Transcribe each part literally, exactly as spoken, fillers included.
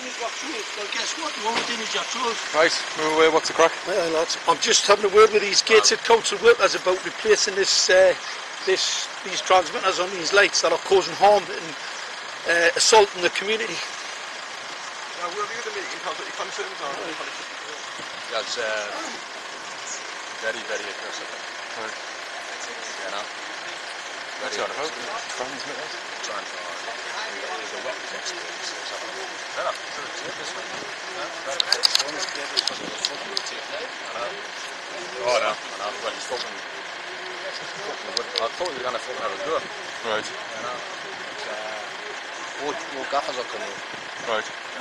damage your tools. Well, guess what? You won't damage your tools. Right, move away. What's the crack? Hey, lads. I'm just having a word with these Gateshead Council workers about replacing this, uh, this, these transmitters on these lights that are causing harm and uh, assaulting the community. Yeah, we'll be at the meeting. Your concerns are. That's uh, very, very aggressive. Right. You know. What's that about? Transmitters? Transmitters. There's a weapons expert. Yeah, sure it's it, this one. Yeah, that's one of the cables because it was fucking tape. Oh, no. I know. Well, he's fucking... I thought you were going to fucking have a go. Right. You know. It's, uh... All, all gaffers are coming. Right.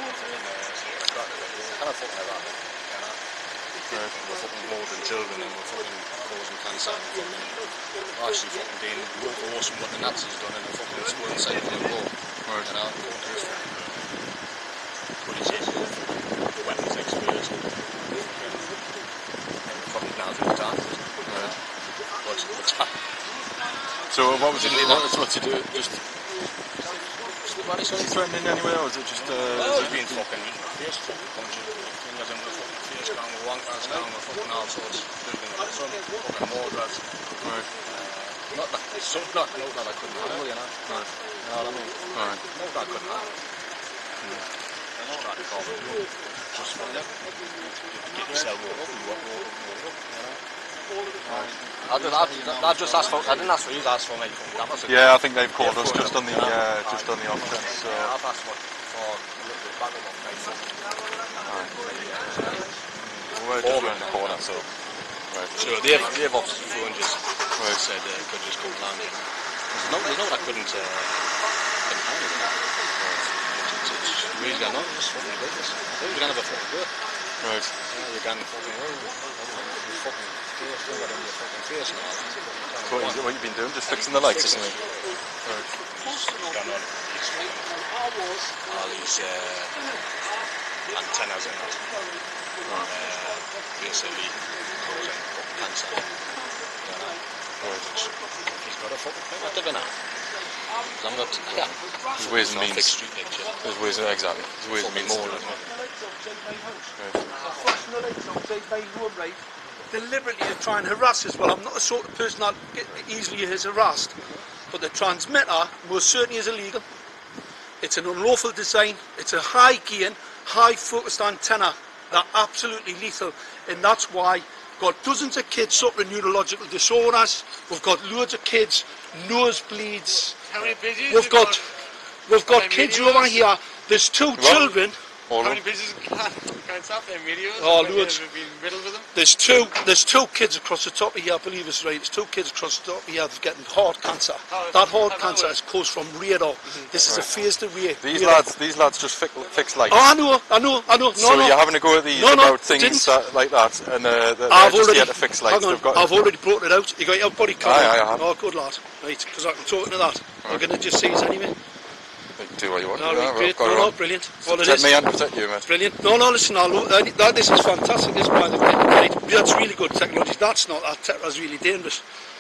Kind of fucking like that. You know. Right. We're fucking murdering children and we're fucking causing cancer and fucking... We're actually fucking doing worse than what the Nazis done in the fucking school inside of the war. Right. You know. But he says the weapons experts and fucking now do the time. Right. What's, what's happening? So what was it? What, what's he do? Just... What is he threatening anywhere, or is it just... Uh, oh, he's being fucking face, fucking punching fingers in with fucking face, going with wankers, going with fucking all sorts, building up some fucking murderers. Right. Uh, not that, so, not, not that I couldn't handle, you know. Right. You know what I mean? Right. Not that I couldn't handle. Mm. I know that it's all just for them. Get yourself up, you walk up, walk up, you know. Right. I, did, I, I just asked for, I didn't ask for you, I asked for me. Yeah, I think they've called us just on the, uh, just on the off chance. So. Yeah, I've asked for, for a little bit back of my face. Right. We're just around the corner, so. Right. So they've, they've obviously phoned us. Right. Said uh, could just come down here. There's no, there's no that I couldn't, uh, couldn't handle it. It's, it's, it's really going on, it's fucking ridiculous. I thought you were going to have a fucking go. Right. Yeah, you're going to fucking, oh, you're fucking, you're still got in your fucking face now. So what, you, what you've been doing? Just fixing the lights or something? Right. Going on, it's all these uh, antennas and that. Uh, basically causing cancer. You know. Right. He's got a fucking thing. What do you know? I'm not. Yeah. There's ways and means. Street picture. There's ways. Exactly. There's ways and means. More, isn't it? Right. Deliberately to try and harass us. Well, I'm not the sort of person that get easily is harassed, but the transmitter most certainly is illegal. It's an unlawful design. It's a high gain, high focused antenna. They're absolutely lethal, and that's why we've got dozens of kids suffering neurological disorders. We've got loads of kids nosebleeds. How many pages? We've got we've got kids over here. There's two What? children. How many pages can't stop them videos? Oh, Like, loads. have been riddled with them? There's two. There's two kids across the top of here. I believe it's right. There's two kids across the top of here that's getting heart cancer. How- That heart how that cancer work? is caused from radar. This is a phased array. These radar. lads, these lads just fix, fix lights. Oh, I know. I know. I know. No, so no. you're having a go at these No, no, about things didn't. that, like that, and uh, they're I've just already. here to fix lights. Hang on. They've got. I've already brought it out. You got your body camera. Aye, aye, I have. Oh, good lad. Right, because I can talk to that. I'm going to just see it anyway. You can do what you want. No, yeah, right, I've great. got No, it no, on. brilliant. All it Protect is. me and protect you, mate. Brilliant. No, no, listen, I'll, uh, that, this is fantastic, this, by the way. Right, that's really good technology. That's not, that tetra's really dangerous.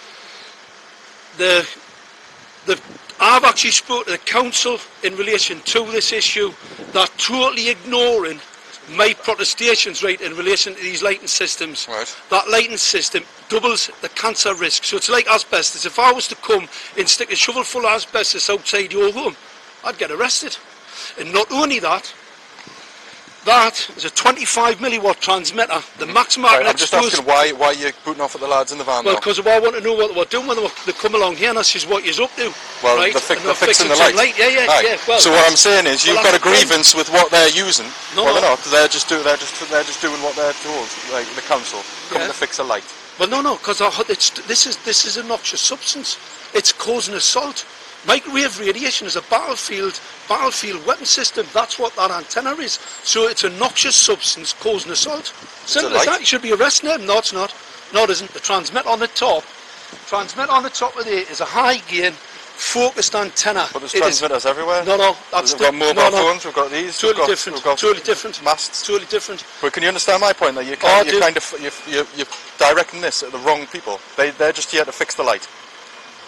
The, the, I've actually spoken to the council in relation to this issue. They're totally ignoring my protestations, right, in relation to these lighting systems. Right. That lighting system doubles the cancer risk. So it's like asbestos. If I was to come and stick a shovel full of asbestos outside your room, I'd get arrested. And not only that, that is a twenty-five milliwatt transmitter. The maximum Right, I'm just asking why why you're putting off at the lads in the van. Well, though. because I want to know what they were doing when they, were, they come along here and I says, what you're up to. Well, right? they're, fi- And they're fixing the some light. Yeah, yeah, Aye. yeah. Well, so what I'm saying is, you've well, got a that's the grievance with what they're using. No, well, no. they're not. They're just do. They're just. They're just doing what they're told. Like the council coming Yeah. to fix a light. Well, no, no, because this is this is a noxious substance. It's causing assault. Microwave radiation is a battlefield battlefield weapon system. That's what that antenna is. So it's a noxious substance causing assault. Simple as light? that. You should be arresting them. No, it's not. No, it isn't. The transmitter on the top, transmitter on the top of there is a high gain, focused antenna. But there's It is- transmitters everywhere. No, no, that's We've got di- mobile no, no. phones. We've got these. Totally we've got, different. We've got Totally different. masts. Totally different. But can you understand my point? That you Oh, I kind, do. you kind of, you, you, you're directing this at the wrong people. They, they're just here to fix the light.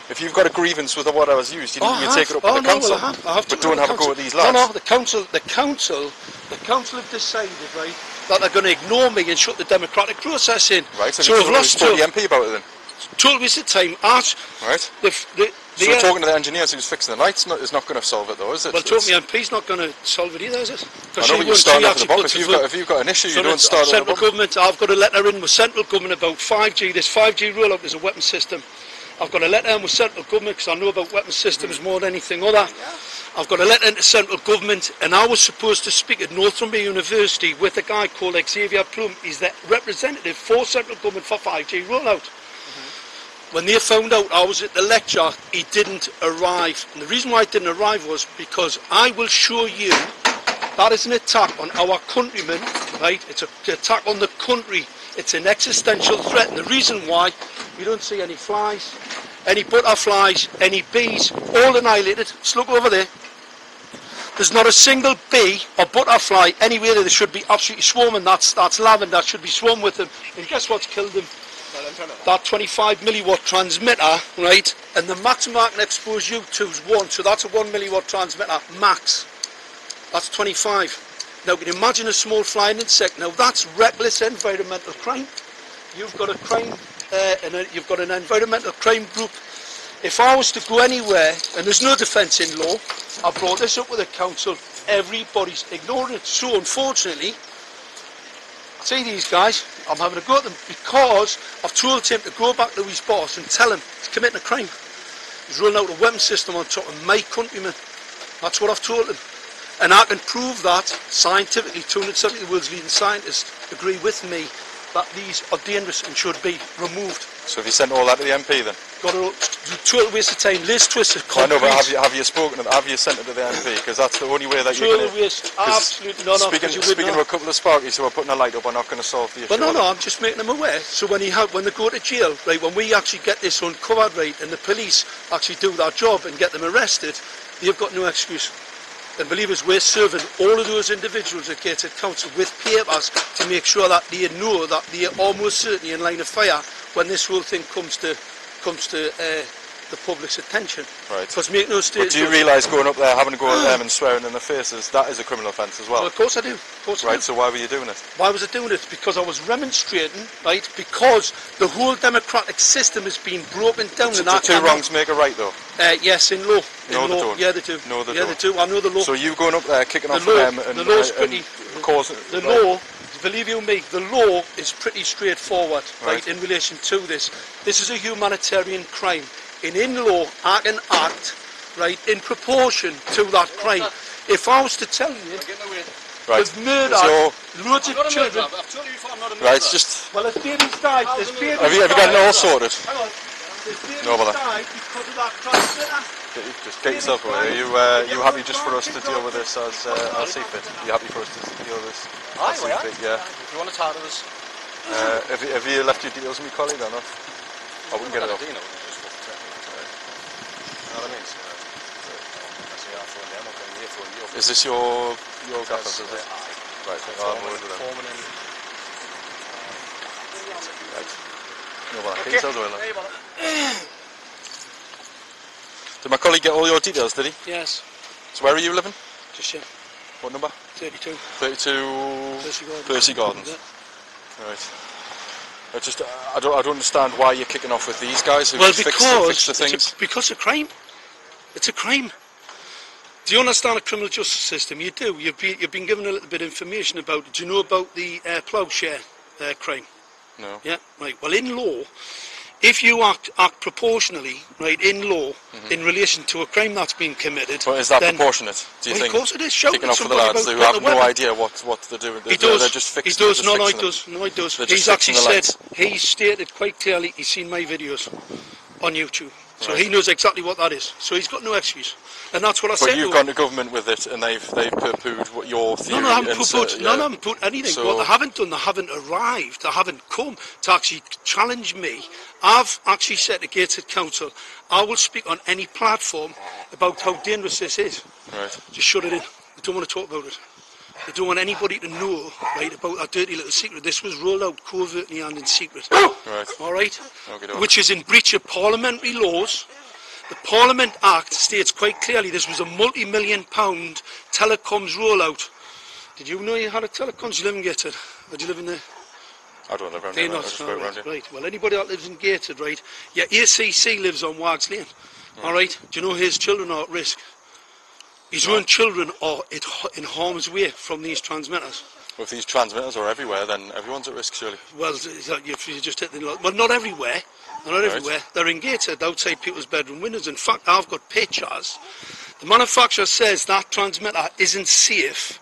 If you've got a grievance with what I was used, you, Oh, you I take have. it up with Oh, the no, council. well, I have. I have but to don't go have to a go council. at these lads. No, no, the council, the council, the council have decided, right, that they're going to ignore me and shut the democratic process in. Right, so, so you I've told, lost you told two. the M P about it then? Told me it's the time. Ask Right. the, the, the So uh, talking to the engineers who's fixing the lights not, is not going to solve it though, is it? well, told It's- me M P's not going to solve it either, is it? I Because know, she but you're won't. starting She off at the actually bottom. puts If a you've, vote. got, if you've got an issue, So you don't it's- start at the central bottom. government, I've got a letter in with central government about five G. This five G rollout is a weapon system. I've got a letter in with central government because I know about weapon systems more than anything other. I've got a letter into central government, and I was supposed to speak at Northumbria University with a guy called Xavier Plum. He's the representative for central government for five G rollout. When they found out I was at the lecture, he didn't arrive. And the reason why he didn't arrive was because I will show you that is an attack on our countrymen, right? It's a, an attack on the country. It's an existential threat. And the reason why, you don't see any flies, any butterflies, any bees, all annihilated. Just look over there. There's not a single bee or butterfly anywhere that should be absolutely swarming. That's, that's lavender, that should be swarming with them. And guess what's killed them? That twenty-five milliwatt transmitter, right? And the maximum I can expose you to is one, so that's a one milliwatt transmitter max. That's twenty-five. Now, can you imagine a small flying insect? Now, that's reckless environmental crime. You've got a crime, uh, and a, you've got an environmental crime group. If I was to go anywhere, and there's no defence in law, I brought this up with the council. Everybody's ignoring it. So, unfortunately, see these guys, I'm having a go at them because I've told him to go back to his boss and tell him he's committing a crime. He's rolling out a weapon system on top of my countrymen. That's what I've told him. And I can prove that scientifically. two hundred seventy of the world's leading scientists agree with me that these are dangerous and should be removed. So have you sent all that to the M P then? Got a total waste of time. Liz Twist is I know, concrete. but have you, have you spoken to them? Have you sent it to the M P? Because that's the only way that you're Total going to... waste. Absolutely not. Speaking, You speaking would to not. a couple of Sparkies who are putting a light up are not going to solve the issue. But no, are no, they? I'm just making them aware. So when he have, when they go to jail, right, when we actually get this uncovered, right, and the police actually do their job and get them arrested, they've got no excuse. And believe us, we're serving all of those individuals at Gateshead Council with papers to make sure that they know that they are almost certainly in line of fire when this whole thing comes to comes to uh, the public's attention. Right. Because make no But mistake. do you realise going up there, having a go at them and swearing in their faces, that is a criminal offence as well? Well, of course I do. Of course I Right, do. so why were you doing it? Why was I doing it? Because I was remonstrating, right? Because the whole democratic system has been broken down. So, and so I two cannot- wrongs make a right though? Uh, yes, in law. In No, they law. don't. Yeah, they do. No, they yeah, don't. they do. I know the law. So you going up there, kicking The off law- with them and, the law's and, pretty- and causing... The right. law, believe you me, the law is pretty straightforward, right, Right. in relation to this. This is a humanitarian crime. And in law, I can act, right, in proportion to that crime. If I was to tell you, Right. there's murder, So, loads I'm of not a children. murderer. I've told you before I'm not a murderer. right, it's just... Well, there's babies died. There's babies Have you, have you got it all sorted? Hang on. There's babies No, bother. died because of that transmitter. Get- Just get yourself away. Are you, uh, you happy just for us to deal with this as uh, as see fit? You happy for us to deal with this Aye, as we see are. fit? Yeah. If you want to talk to us, Uh, have, you, have you left your details with my colleague or not? I wouldn't get it off. You know, just fucking threaten me. You know what I mean? So, I say, I'll phone them, I'll come here, phone you. Is this your your gaffer? Is it? Aye. Right. I'll have a word with them. Foreman in. Right. No, well, get yourselves away, Hey, lad. well, Did my colleague get all your details? Did he? Yes, So where are you living? just yeah, What number? thirty-two. Thirty-two. Percy Gardens. Percy Gardens. Yeah. Right. I just uh, I don't I don't understand why you're kicking off with these guys who Well, fix, the, because fix the things. it's a, because of crime. It's a crime. Do you understand the criminal justice system? You do. You've been you've been given a little bit of information about it. Do you know about the uh, ploughshare uh, crime? No. Yeah, right. Well, in law, if you act act proportionally, right, in law, Mm-hmm. in relation to a crime that's been committed, But is that then, proportionate? Do you well, think? of course it is. Shouting Kicking off for the somebody lads about who getting have a no weapon. idea what what they're doing. They're, He does. They're just fixing. he does. They're No, just no, he fixing does. No, he does. They're He's just actually fixing the said he stated quite clearly he's seen my videos on YouTube, so Right. he knows exactly what that is. So he's got no excuse, and that's what I But said. you've to gone him. to government with it, and they've they've poo-pooed what your theory. No, no, I haven't and put, so- put, yeah. no, no, I haven't put anything. So- what they haven't done, they haven't arrived. They haven't come to actually challenge me. I've actually said to Gateshead Council, I will speak on any platform about how dangerous this is. Right. Just shut it in. They don't want to talk about it. They don't want anybody to know, right, about that dirty little secret. This was rolled out covertly and in secret. Right. All right? Okay, doke. Which is in breach of parliamentary laws, The Parliament Act states quite clearly this was a multi-million pound telecoms rollout. Did you know you had a telecoms? You live in Gateshead? Or do you live in there? I don't live around Do you here, mate. I not? just Oh, work around right, here. right. Well, anybody that lives in Gateshead, right? Yeah, A C C lives on Wags Lane. All right. Do you know his children are at risk? His No. own children are in harm's way from these transmitters. Well, if these transmitters are everywhere, then everyone's at risk, surely. Well, you just hit the... Well, not everywhere. They're not Right. everywhere. They're in Gateshead, outside people's bedroom windows. In fact, I've got pictures. The manufacturer says that transmitter isn't safe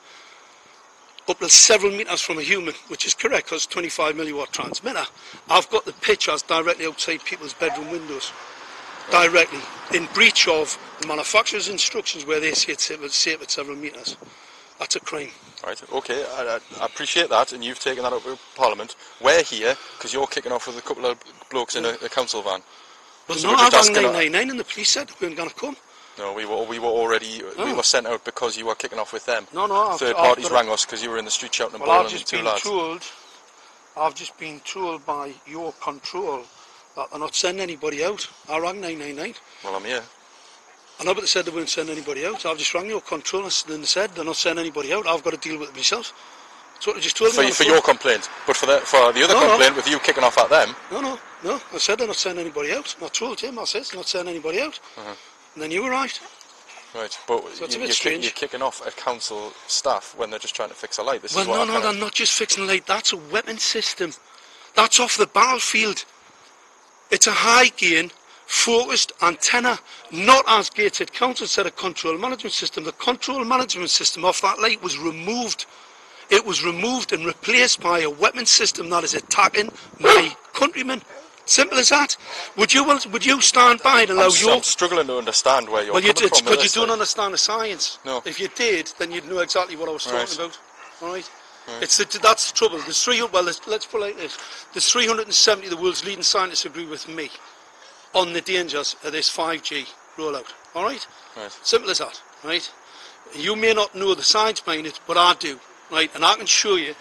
up to several metres from a human, which is correct because twenty-five milliwatt transmitter. I've got the pictures directly outside people's bedroom windows. Right. Directly. In breach of the manufacturer's instructions where they say it's safe at several metres. That's a crime. Right, okay, I, I appreciate that, and you've taken that up with Parliament. We're here because you're kicking off with a couple of blokes in a, a council van. Well, So no, we're I just rang asking- nine nine nine and the police said we weren't going to come. No, we were we were already we Oh. were sent out because you were kicking off with them. No, no, I've, Third I've parties got rang us because you were in the street shouting and Well, I've bawling at just two been lads. told, I've just been told by your control that they're not sending anybody out. I rang nine nine nine. Well, I'm here. I know, but they said they weren't sending anybody out. I've just rang your control and they said they're not sending anybody out. I've got to deal with it myself. That's what they just told For, me. on the for phone. your complaint, but for the for the other No, no. complaint with you kicking off at them. No, no, no. I said they're not sending anybody out. I told him, I said, they're not sending anybody out. Uh-huh. And then you were right. Right, but So it's a you, bit you're, kick, strange. you're kicking off at council staff when they're just trying to fix a light. This Well, is what no, I no, kinda- they're not just fixing light. That's a weapon system. That's off the battlefield. It's a high gain, focused antenna, not as Gateshead Council said a control management system. The control management system off that light was removed. It was removed and replaced by a weapon system that is attacking my countrymen. Simple as that. Would you would you stand by and allow I'm, s- your... I'm struggling to understand where you're Well, you, coming it's from. with because you this, don't like. understand the science. No. If you did, then you'd know exactly what I was talking Right. about. All right. Right. It's the, that's the trouble. There's three. Well, let's, let's put it like this: there's three hundred seventy of the world's leading scientists agree with me on the dangers of this five G rollout. All right. Right. Simple as that. Right. You may not know the science behind it, but I do. Right. And I can show you.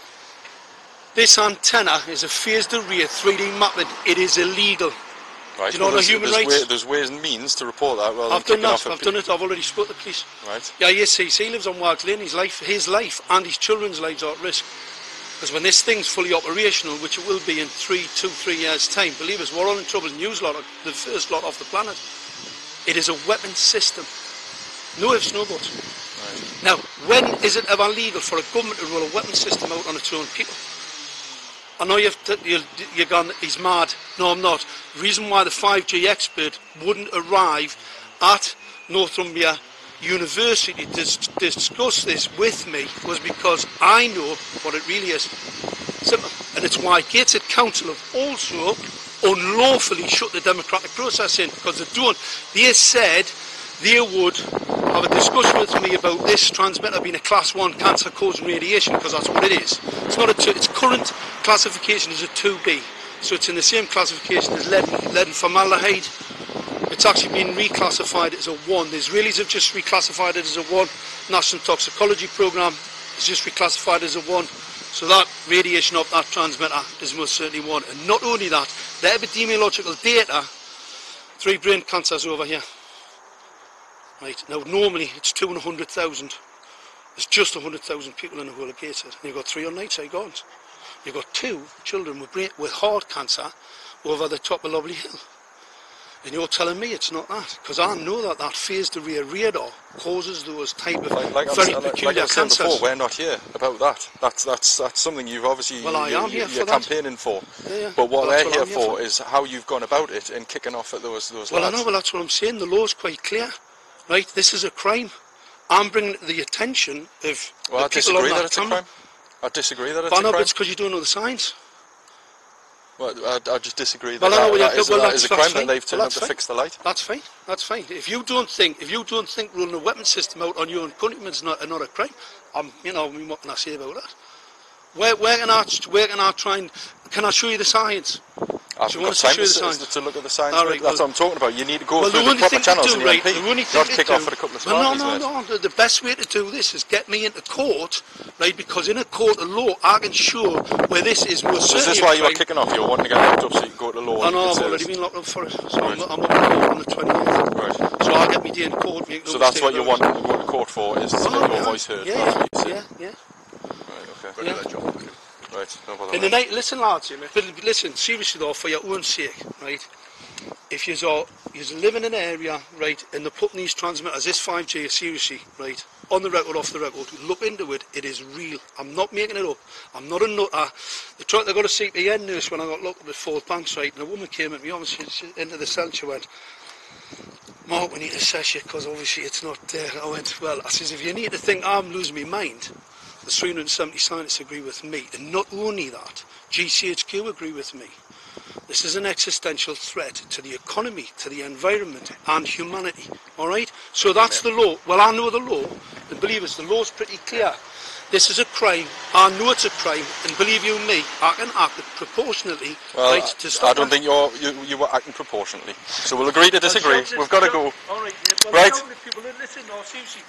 This antenna is a phased array three D mapping. It is illegal. Right. Do you know well, the there's, human there's rights? Way, there's ways and means to report that. Rather I've than done kicking that. off I've done it. I've already spoke to the police. Right. Yeah, yes, he's, he lives on Wags Lane. His life, his life and his children's lives are at risk. Because when this thing's fully operational, which it will be in three, two, three years' time, believe us, we're all in trouble. News lot, the first lot off the planet. It is a weapon system. No ifs, no buts. Right. Now, when is it ever legal for a government to roll a weapon system out on its own people? I know you've t you're, you're gone, he's mad. No, I'm not. The reason why the five G expert wouldn't arrive at Northumbria University to dis discuss this with me was because I know what it really is. Simple. And it's why Gateshead Council have also unlawfully shut the democratic process in, because they don't. They said they would have a discussion with me about this transmitter being a class one cancer causing radiation, because that's what it is. It's not a two, its current classification is a two B, so it's in the same classification as lead, lead and formaldehyde. It's actually been reclassified as a one. The Israelis have just reclassified it as a one. National Toxicology Programme has just reclassified it as a one. So that radiation of that transmitter is most certainly one. And not only that, the epidemiological data, three brain cancers over here. Right, now normally it's two and a hundred thousand. There's just a hundred thousand people in the whole of Gateshead. And you've got three on Nightside Gardens. You've got two children with brain, with heart cancer over the top of Lovely Hill. And you're telling me it's not that? Because I know that that phased array radar causes those type of Like, like, I very was, like, peculiar like I was saying cancers. before, we're not here about that. That's that's that's something you've obviously Well, I you, am you, here for you're that. campaigning for. Yeah, yeah. But what Well, that's we're what here I'm here for for. is how you've gone about it in kicking off at those those Well, lads. I know, well, that's what I'm saying. The law's quite clear. Right? This is a crime. I'm bringing it to the attention of Well, the I people disagree on that that it's a camera. crime. I disagree that it's But I a know, but crime. it's because you don't know the science. Well, I, I just disagree that Well, I know, that, well, that is, well, that that's- is a that's crime fine. that they've turned Well, up that's to fine. fix the light. That's fine. That's fine. If you don't think, if you don't think rolling a weapon system out on your own countrymen is not, not a crime, I'm, you know, I mean, what can I say about that? Where, where can I, where can I try and, can I show you the science? I've Do you got want us to time show to, the s- signs? to look at the signs. All mate. right, That's well- what I'm talking about. You need to go Well, through the the only proper thing channels to in do, the right, M P. the only Not thing to kick do, off at a couple of well, no, smarties, no, mate. no, the, the best way to do this is get me into court, right, because in a court of law, I can show where this is most So is certainly this a why you were crime. kicking off? You were wanting to get locked up so you can go to law I and you know, can I've say already this? been locked up for it, so I'm, Right. I'm up in court on the twentieth. Right. So I'll get me day in court, make no So that's mistake what you're about it. wanting to go to court for, is to Oh, get your yeah, voice heard. yeah, That's what you're yeah, saying. yeah. Right, okay. Got to do that job. quickly. Right, no bother. In the mate. night, listen, lads, yeah, mate. But listen, seriously though, for your own sake, right? If you're so, you're living in an area, right, and they're putting these transmitters, this five G, seriously, right, on the record, off the record, look into it. It is real. I'm not making it up. I'm not a nutter. They tried, they got a C P N nurse when I got locked up at Fort Banks, right, and a woman came at me, obviously, she, into the cell, she went, Mark, we need to assess you because obviously it's not there. I went, well, I says, if you need to think I'm losing my mind, the three hundred seventy scientists agree with me. And not only that, G C H Q agree with me. This is an existential threat to the economy, to the environment and humanity. All right? So that's the law. Well, I know the law, and believe us, the law's pretty clear. This is a crime. I know it's a crime, and believe you me, I can act it proportionately, Well, right, to stop I don't that. think you're, you, you were acting proportionately. So we'll agree to disagree. Well, We've got to go. All right, mate. Well, Right. shouting at people, listen, no, seriously,